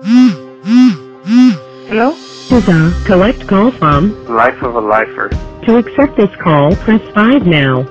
Hello? Is a collect call from Life of a Lifer. To accept this call, press 5 now.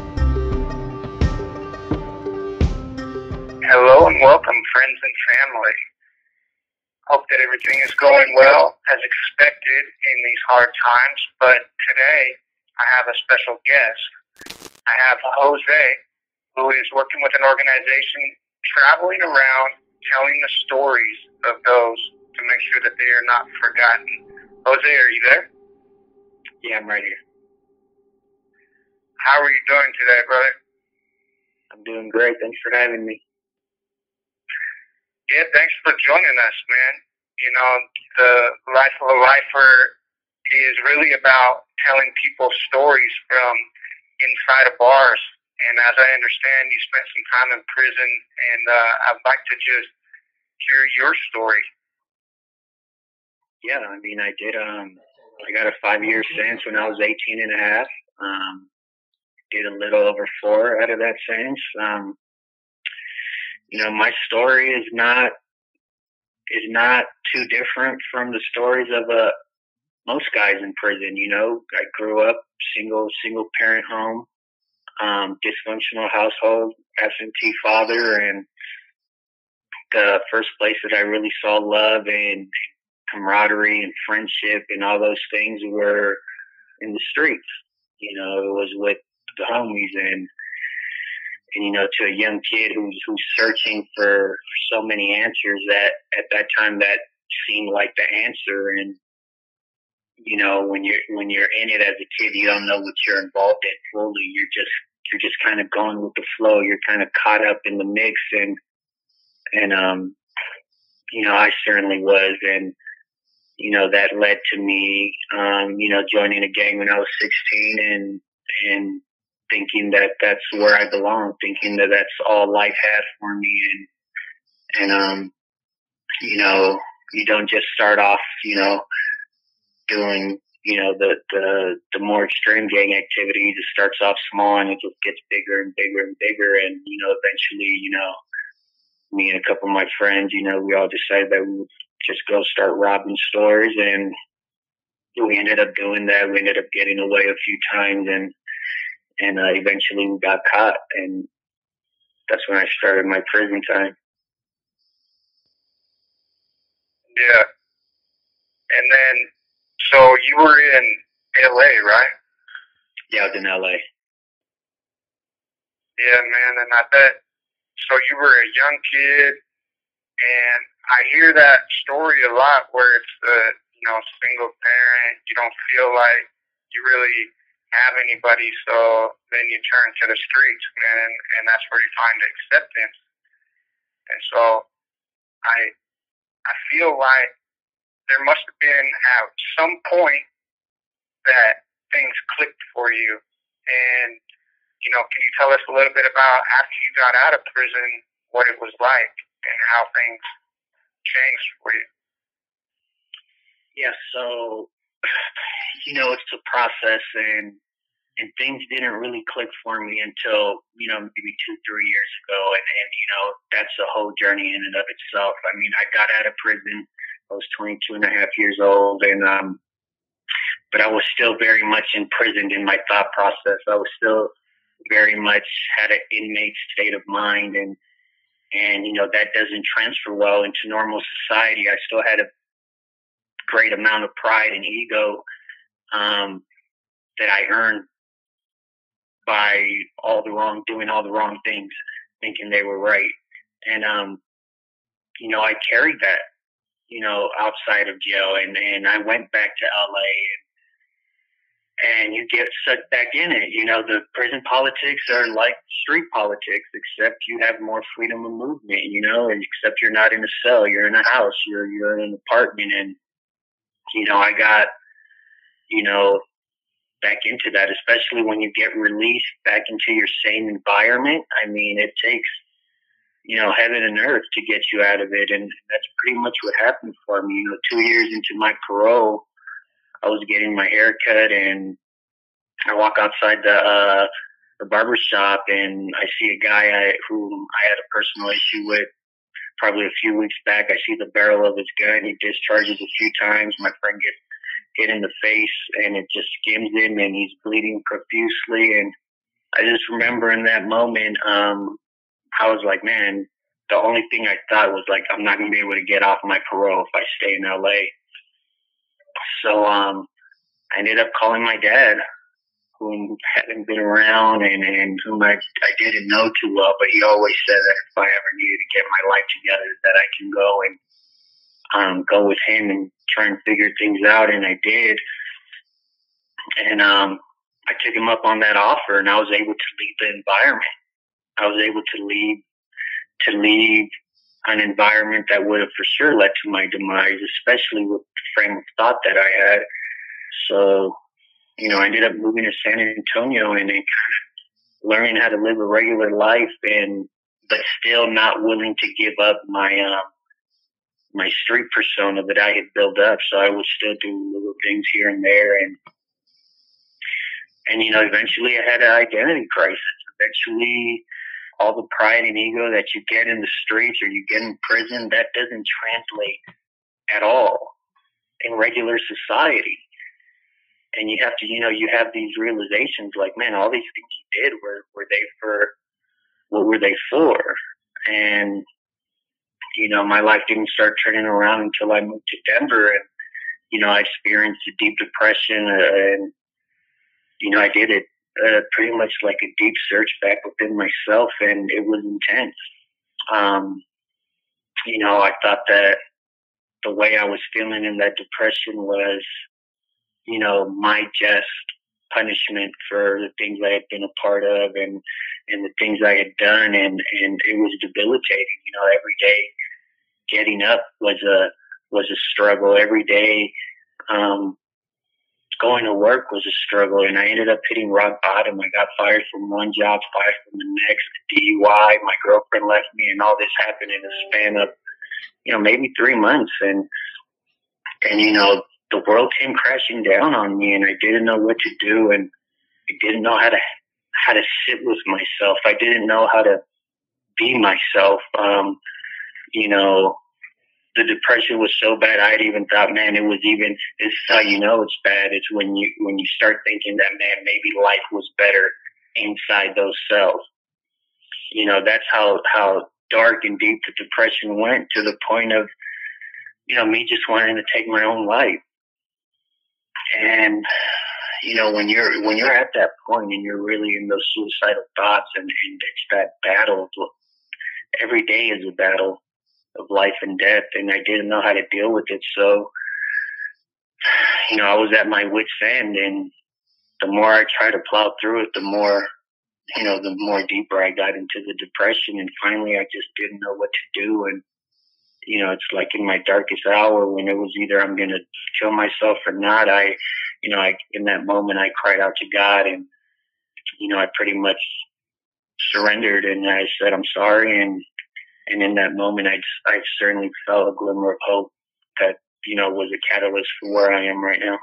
Hello and welcome, friends and family. Hope that everything is going well as expected in these hard times, but today I have a special guest. I have Jose, who is working with an organization traveling around telling the stories of those to make sure that they are not forgotten. Jose, are you there? Yeah, I'm right here. How are you doing today, brother? I'm doing great. Thanks for having me. Yeah, thanks for joining us, man. You know, the Life of a Lifer is really about telling people stories from inside of bars. And as I understand, you spent some time in prison, and I'd like to just hear your story. Yeah, I mean, I did. I got a 5-year sentence when I was 18 and a half. Did a little over 4 out of that sentence. You know, my story is not too different from the stories of most guys in prison. You know, I grew up single parent home, dysfunctional household, absentee father, and the first place that I really saw love and camaraderie and friendship and all those things were in the streets. You know, it was with the homies, and you know, to a young kid who's searching for so many answers, that at that time that seemed like the answer. And you know, when you're in it as a kid, you don't know what you're involved in fully. You're just kind of going with the flow. You're kind of caught up in the mix, and you know, I certainly was. And you know, that led to me, you know, joining a gang when I was 16 and thinking that that's where I belong, thinking that that's all life had for me. And you know, you don't just start off, you know, doing, you know, the more extreme gang activities. It starts off small and it just gets bigger and bigger and bigger. And, you know, eventually, you know, me and a couple of my friends, you know, we all decided that we would just go start robbing stores, and we ended up doing that. We ended up getting away a few times, and eventually we got caught, and that's when I started my prison time. Yeah. And then, so you were in LA, right? Yeah, I was in LA. Yeah, man, and I bet, so you were a young kid, and I hear that story a lot where it's the, you know, single parent, you don't feel like you really have anybody, so then you turn to the streets, man, and that's where you find acceptance. And so I feel like there must have been at some point that things clicked for you. And, you know, can you tell us a little bit about after you got out of prison, what it was like and how things changed for you? Yeah, so, you know, it's a process, and things didn't really click for me until, you know, maybe 2-3 years ago. And, you know, that's a whole journey in and of itself. I mean, I got out of prison. I was 22 and a half years old, and, but I was still very much imprisoned in my thought process. I was still very much had an inmate state of mind, and, you know, that doesn't transfer well into normal society. I still had a great amount of pride and ego, that I earned by doing all the wrong things, thinking they were right. And, you know, I carried that, you know, outside of jail, and I went back to LA, and you get sucked back in it. You know, the prison politics are like street politics, except you have more freedom of movement, you know, and except you're not in a cell, you're in a house, you're in an apartment. And, you know, I got, you know, back into that, especially when you get released back into your same environment. I mean, it takes, you know, heaven and earth to get you out of it. And that's pretty much what happened for me. You know, 2 years into my parole, I was getting my hair cut, and I walk outside the barber shop, and I see a guy who I had a personal issue with probably a few weeks back, I see the barrel of his gun. He discharges a few times. My friend gets hit in the face, and it just skims him, and he's bleeding profusely. And I just remember in that moment, I was like, man, the only thing I thought was like, I'm not going to be able to get off my parole if I stay in LA. So I ended up calling my dad, whom hadn't been around and whom I didn't know too well, but he always said that if I ever needed to get my life together, that I can go and go with him and try and figure things out. And I did. And I took him up on that offer, and I was able to leave the environment. I was able to leave an environment that would have for sure led to my demise, especially with the frame of thought that I had. So, you know, I ended up moving to San Antonio and then kind of learning how to live a regular life, but still not willing to give up my my street persona that I had built up. So I would still do little things here and there, and you know, eventually I had an identity crisis. Eventually, all the pride and ego that you get in the streets or you get in prison, that doesn't translate at all in regular society. And you have to, you know, you have these realizations like, man, all these things you did, what were they for? And, you know, my life didn't start turning around until I moved to Denver, and, you know, I experienced a deep depression, and, you know, I did it pretty much like a deep search back within myself, and it was intense. You know, I thought that the way I was feeling in that depression was, you know, my just punishment for the things I had been a part of and the things I had done, and it was debilitating. You know, every day getting up was a struggle. Every day going to work was a struggle, and I ended up hitting rock bottom. I got fired from one job, fired from the next, DUI, my girlfriend left me, and all this happened in a span of, you know, maybe 3 months. And you know, the world came crashing down on me, and I didn't know what to do, and I didn't know how to sit with myself. I didn't know how to be myself. You know, the depression was so bad, I had even thought, man, this is how you know it's bad. It's when you start thinking that, man, maybe life was better inside those cells. You know, that's how dark and deep the depression went, to the point of, you know, me just wanting to take my own life. And, you know, when you're at that point and you're really in those suicidal thoughts, and it's that battle, every day is a battle of life and death, and I didn't know how to deal with it. So, you know, I was at my wit's end, and the more I tried to plow through it, the more deeper I got into the depression, and finally I just didn't know what to do. And, you know, it's like in my darkest hour, when it was either I'm going to kill myself or not, in that moment I cried out to God, and, you know, I pretty much surrendered, and I said, I'm sorry. And in that moment, I certainly felt a glimmer of hope that, you know, was a catalyst for where I am right now.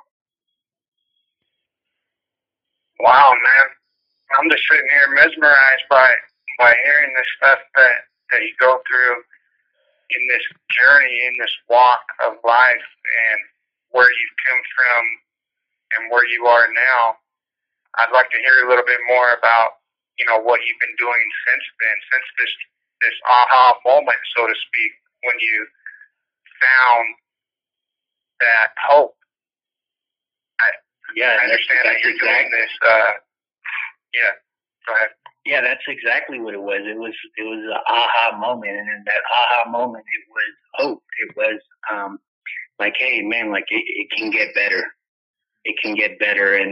Wow, man. I'm just sitting here mesmerized by hearing this stuff that you go through in this journey, in this walk of life, and where you've come from and where you are now. I'd like to hear a little bit more about, you know, what you've been doing since then, since this aha moment, so to speak, when you found that hope. I understand that you're doing this. Yeah, go ahead. Yeah, that's exactly what it was. It was an aha moment, and in that aha moment, it was hope. It was like, hey, man, like it can get better. It can get better, and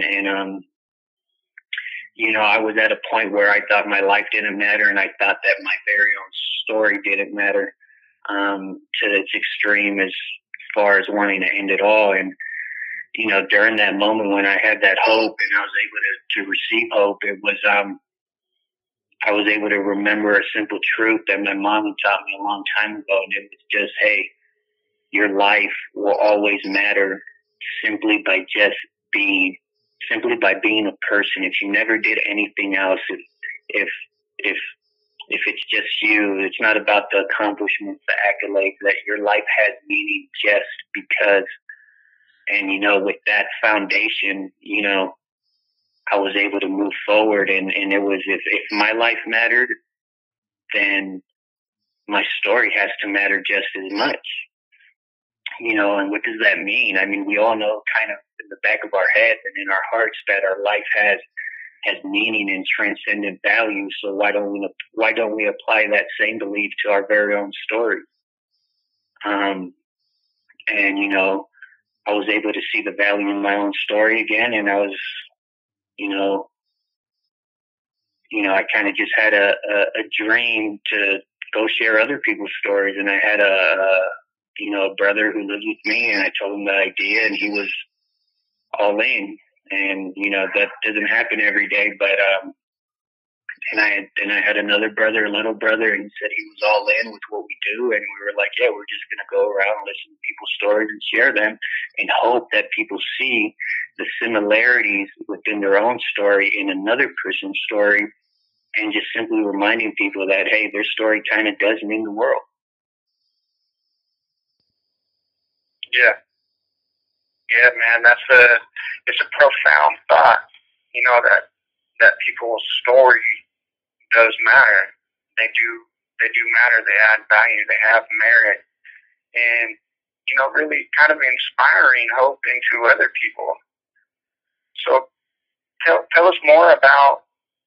you know, I was at a point where I thought my life didn't matter, and I thought that my very own story didn't matter to its extreme, as far as wanting to end it all. And, you know, during that moment when I had that hope and I was able to receive hope, it was I was able to remember a simple truth that my mom had taught me a long time ago, and it was just, hey, your life will always matter simply by being a person. If you never did anything else, if if it's just you. It's not about the accomplishments, the accolades, that your life has meaning just because. And, you know, with that foundation, you know, I was able to move forward, and it was, if my life mattered, then my story has to matter just as much. You know, and what does that mean? I mean, we all know kind of in the back of our heads and in our hearts that our life has meaning and transcendent value. So why don't we apply that same belief to our very own story? And, you know, I was able to see the value in my own story again, and I was, you know, I kind of just had a dream to go share other people's stories, and I had a brother who lived with me, and I told him the idea, and he was all in. And, you know, that doesn't happen every day, but, and I had another brother, a little brother, and he said he was all in with what we do. And we were like, yeah, we're just going to go around and listen to people's stories and share them, and hope that people see the similarities within their own story in another person's story, and just simply reminding people that, hey, their story kind of does mean the world. Yeah. Yeah, man, it's a profound thought, you know, that people's story does matter. They do matter. They add value. They have merit, and, you know, really kind of inspiring hope into other people. So tell us more about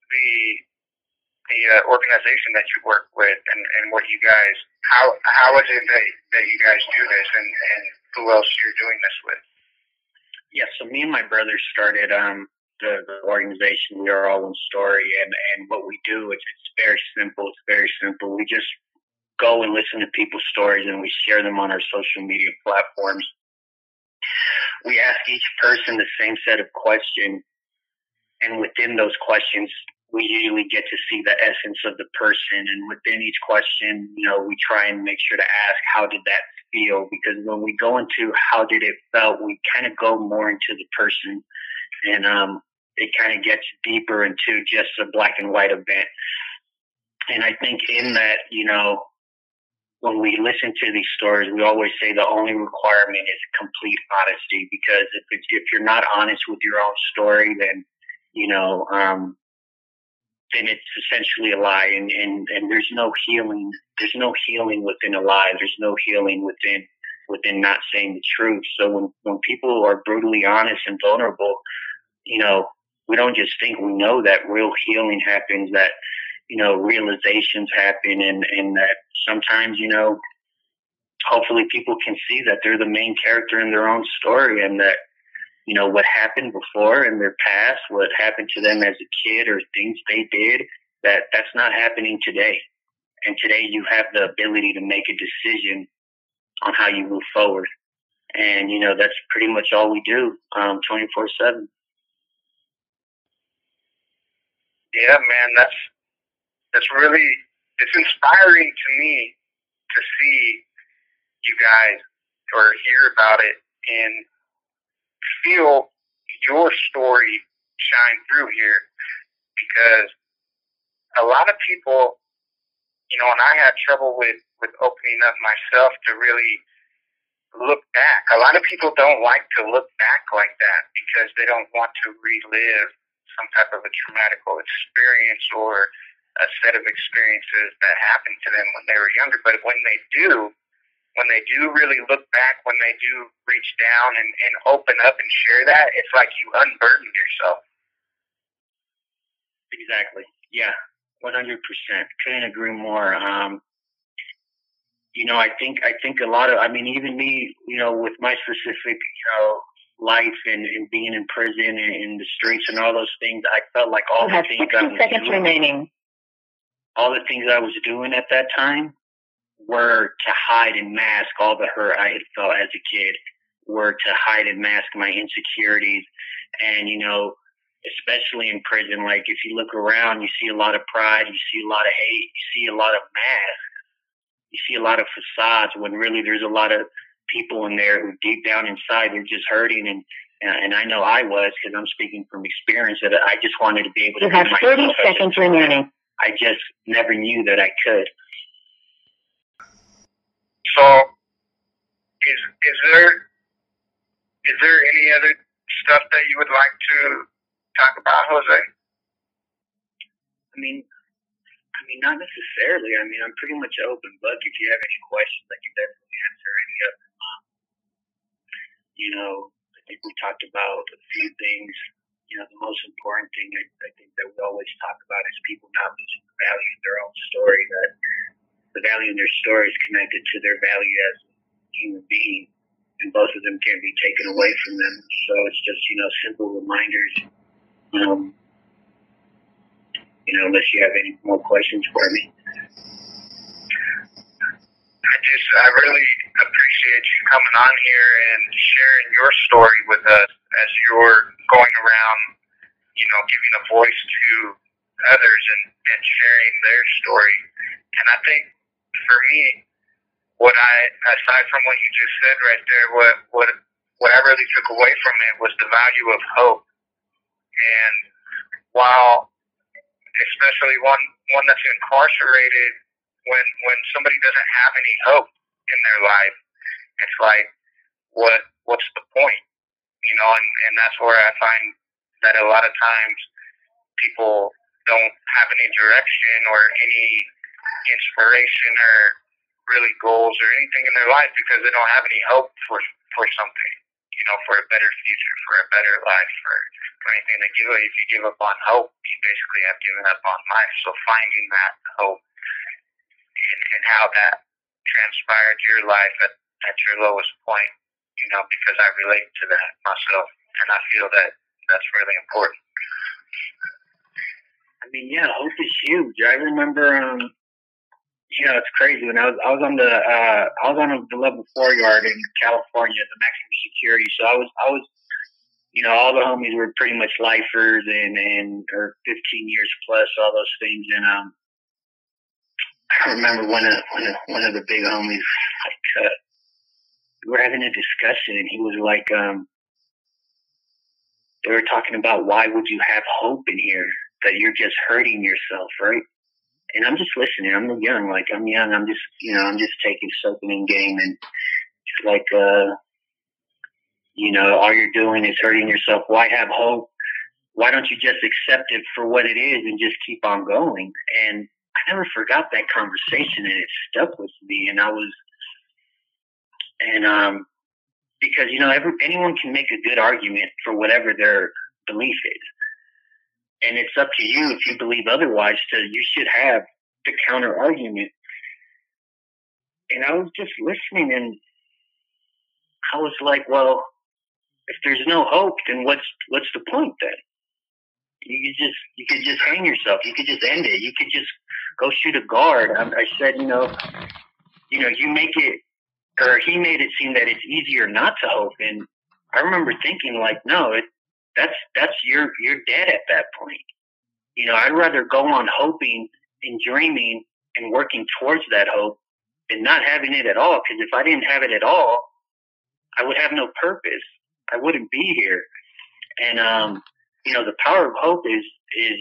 the organization that you work with, and what you guys, how is it that you guys do this, and who else you're doing this with? Yeah, so me and my brother started the organization. We Are All One Story, and what we do is it's very simple. It's very simple. We just go and listen to people's stories, and we share them on our social media platforms. We ask each person the same set of questions, and within those questions, we usually get to see the essence of the person. And within each question, you know, we try and make sure to ask, how did that feel? Because when we go into how did it felt, we kind of go more into the person, and it kind of gets deeper into just a black and white event. And I think in that, you know, when we listen to these stories, we always say the only requirement is complete honesty, because if you're not honest with your own story, then, you know, then it's essentially a lie, and there's no healing. There's no healing within a lie. There's no healing within not saying the truth. So when people are brutally honest and vulnerable, you know, we don't just think, we know that real healing happens, that, you know, realizations happen, and that sometimes, you know, hopefully people can see that they're the main character in their own story, and that, you know, what happened before in their past, what happened to them as a kid, or things they did, that's not happening today. And today you have the ability to make a decision on how you move forward. And, you know, that's pretty much all we do, 24/7. Yeah, man, that's really, it's inspiring to me to see you guys, or hear about it, and feel your story shine through here, because a lot of people, you know, and I had trouble with opening up myself to really look back. A lot of people don't like to look back like that, because they don't want to relive some type of a traumatic experience, or a set of experiences that happened to them when they were younger. But when they do really look back, when they do reach down and open up and share that, it's like you unburden yourself. Exactly. Yeah, 100%. Couldn't agree more. You know, I think a lot of, I mean, even me, you know, with my specific, you know, life and being in prison and in the streets and all those things, I felt like all the things I was doing, remaining. all the things I was doing at that time were to hide and mask all the hurt I had felt as a kid, were to hide and mask my insecurities. And, you know, especially in prison, like, if you look around, you see a lot of pride, you see a lot of hate, you see a lot of masks, you see a lot of facades, when really there's a lot of people in there who deep down inside, they're just hurting. And I know I was, because I'm speaking from experience, that I just wanted to be able to You have 30 seconds remaining. I just never knew that I could. So, is there any other stuff that you would like to talk about, Jose? I mean, not necessarily. I mean, I'm pretty much an open book. If you have any questions, I can definitely answer any of them. I think we talked about a few things. The most important thing I think that we always talk about is people not losing the value in their own story, that the value in their story is connected to their value as a human being, and both of them can't be taken away from them. So it's just, simple reminders. Unless you have any more questions for me. I really appreciate you coming on here and sharing your story with us as you're going around, giving a voice to others and sharing their story. And I think for me, aside from what you just said right there, what I really took away from it was the value of hope. And while, especially one that's incarcerated, when somebody doesn't have any hope in their life, it's like, what's the point? And that's where I find that a lot of times people don't have any direction or any inspiration or really goals or anything in their life because they don't have any hope for something, for a better future, for a better life, for anything. If you give up on hope, you basically have given up on life. So finding that hope and how that transpired your life at your lowest point, because I relate to that myself, and I feel that that's really important. I mean, yeah, hope is huge. I remember, it's crazy when I was on the level 4 yard in California, the maximum security. So I was, all the homies were pretty much lifers or 15 years plus, all those things, and I remember one of the big homies, we were having a discussion, and he was like, they were talking about, why would you have hope in here, that you're just hurting yourself, right? And I'm just listening. I'm young. I'm just soaking in game, and it's like, all you're doing is hurting yourself. Why have hope? Why don't you just accept it for what it is and just keep on going? And I never forgot that conversation, and it stuck with me. Because anyone can make a good argument for whatever their belief is, and it's up to you if you believe otherwise. You should have the counter argument. And I was just listening, and I was like, well, if there's no hope, then what's the point then? You could just hang yourself. You could just end it. You could just go shoot a guard. I said, you make it, or he made it seem that it's easier not to hope. And I remember thinking, like, no, that's you're dead at that point. I'd rather go on hoping and dreaming and working towards that hope than not having it at all. Because if I didn't have it at all, I would have no purpose. I wouldn't be here. And the power of hope is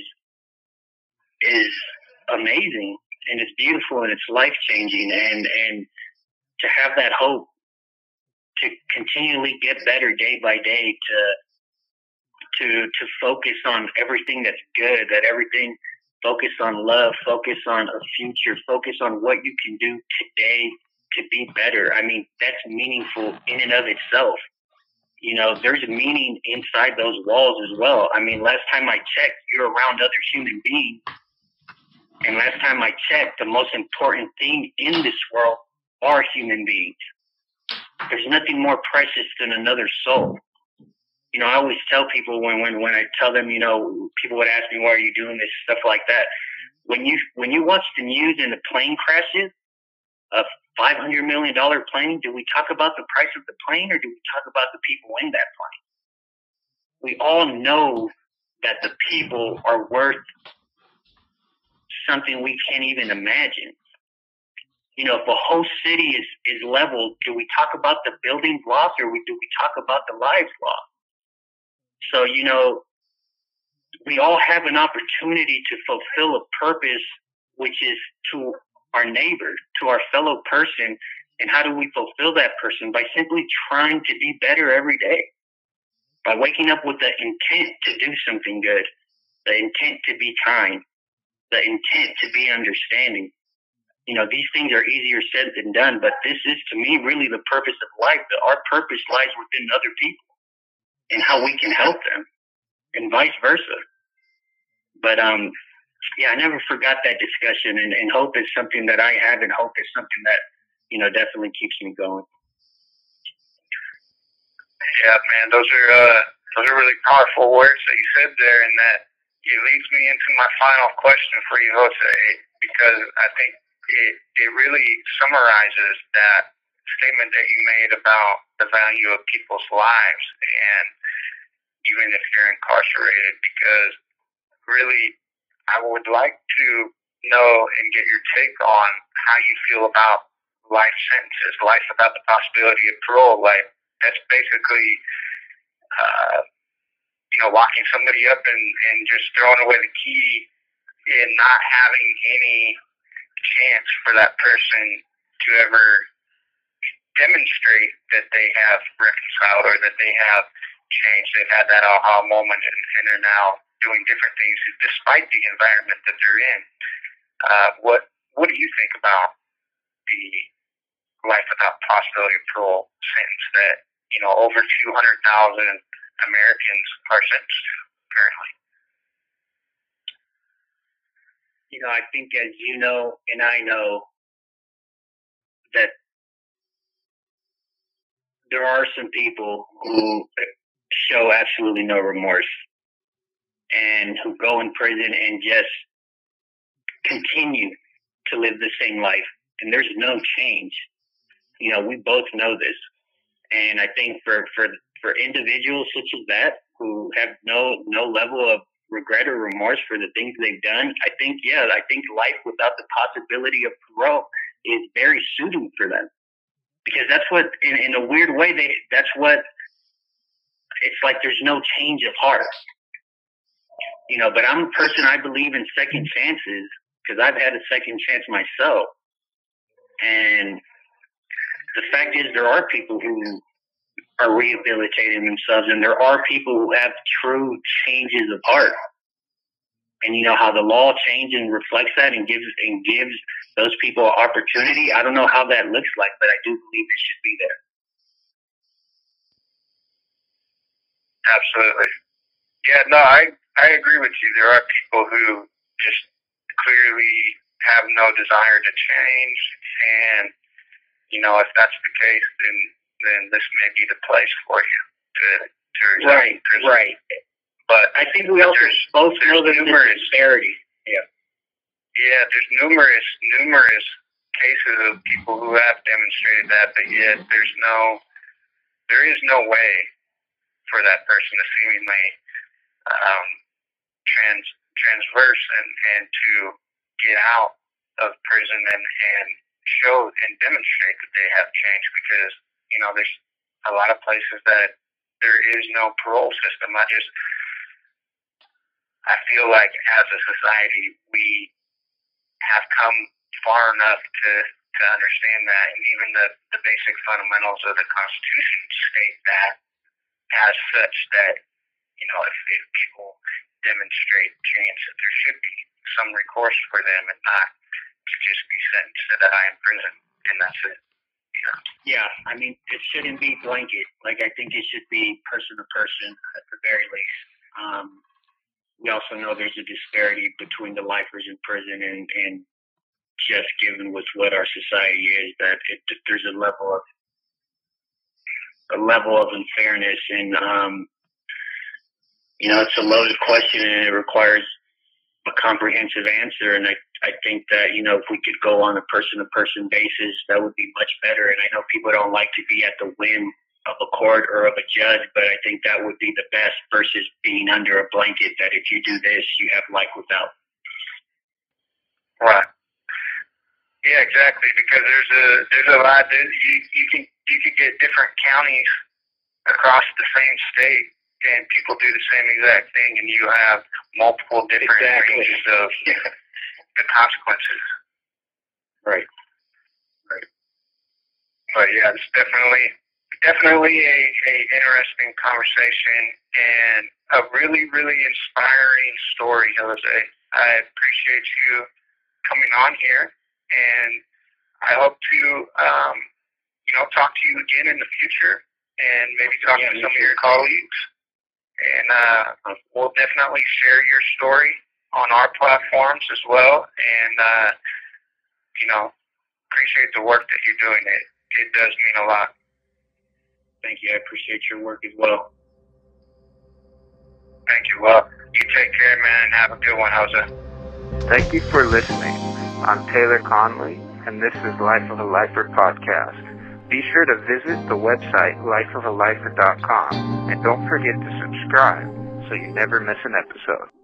amazing, and it's beautiful, and it's life changing, and to have that hope to continually get better day by day, to focus on everything that's good, focus on love, focus on a future, focus on what you can do today to be better. I mean, that's meaningful in and of itself. There's meaning inside those walls as well. I mean, last time I checked, you're around other human beings. And last time I checked, the most important thing in this world are human beings. There's nothing more precious than another soul. I always tell people when I tell them, people would ask me, why are you doing this, stuff like that. When you watch the news and the plane crashes, a $500 million plane, do we talk about the price of the plane, or do we talk about the people in that plane? We all know that the people are worth something we can't even imagine. If a whole city is leveled, do we talk about the buildings lost, or do we talk about the lives lost? So, we all have an opportunity to fulfill a purpose, which is to our neighbor, to our fellow person. And how do we fulfill that person? By simply trying to be better every day, by waking up with the intent to do something good, the intent to be kind, the intent to be understanding. You know, these things are easier said than done, but this is, to me, really the purpose of life. That our purpose lies within other people and how we can help them, and vice versa. But yeah, I never forgot that discussion, and hope is something that I have, and hope is something that, you know, definitely keeps me going. Yeah, man, those are really powerful words that you said there, and that it leads me into my final question for you, Jose, because I think it really summarizes that statement that you made about the value of people's lives, and even if you're incarcerated, because really I would like to know and get your take on how you feel about life sentences, life without the possibility of parole. Like, that's basically, locking somebody up and just throwing away the key and not having any chance for that person to ever demonstrate that they have reconciled or that they have changed. They've had that aha moment and they're now doing different things despite the environment that they're in. What do you think about the life without possibility of parole sentence that, over 200,000 Americans are sentenced to currently? I think, as you know and I know, that there are some people who show absolutely no remorse and who go in prison and just continue to live the same life, and there's no change. We both know this, and I think for individuals such as that who have no level of regret or remorse for the things they've done, I think life without the possibility of parole is very suited for them, because that's what, in a weird way, that's what it's like. There's no change of heart, But I'm a person, I believe in second chances, because I've had a second chance myself, and the fact is, there are people who are rehabilitating themselves, and there are people who have true changes of heart. And how the law changes and reflects that and gives those people an opportunity. I don't know how that looks like, but I do believe it should be there. Absolutely. Yeah, no, I agree with you. There are people who just clearly have no desire to change, and if that's the case, then this may be the place for you to resign. Right. But I think we also both know that there's disparity. Yeah. Yeah, there's numerous cases of people who have demonstrated that, but yet there is no way for that person to seemingly transverse and to get out of prison and show and demonstrate that they have changed, because there's a lot of places that there is no parole system. I feel like as a society we have come far enough to understand that, and even the basic fundamentals of the Constitution state that as such, that if people demonstrate change, that there should be some recourse for them, and not to just be sentenced to die in prison, and that's it. Yeah, I mean, it shouldn't be blanket. Like, I think it should be person to person at the very least. We also know there's a disparity between the lifers in prison and just given with what our society is, that there's a level of unfairness, and it's a loaded question, and it requires a comprehensive answer. And I think that, if we could go on a person-to-person basis, that would be much better. And I know people don't like to be at the whim of a court or of a judge, but I think that would be the best, versus being under a blanket that if you do this, you have life without. Right. Yeah, exactly. Because there's a lot. You could get different counties across the same state and people do the same exact thing, and you have multiple different ranges of the consequences. Right. But yeah, it's definitely a interesting conversation and a really, really inspiring story, Jose. I appreciate you coming on here, and I hope to, talk to you again in the future, and maybe talk to some of your colleagues. And we'll definitely share your story on our platforms as well. And appreciate the work that you're doing. It does mean a lot. Thank you. I appreciate your work as well. Thank you. Well, you take care, man, and have a good one, Jose. Thank you for listening. I'm Taylor Conley, and this is Life of a Lifer podcast. Be sure to visit the website lifeofalifer.com, and don't forget to subscribe so you never miss an episode.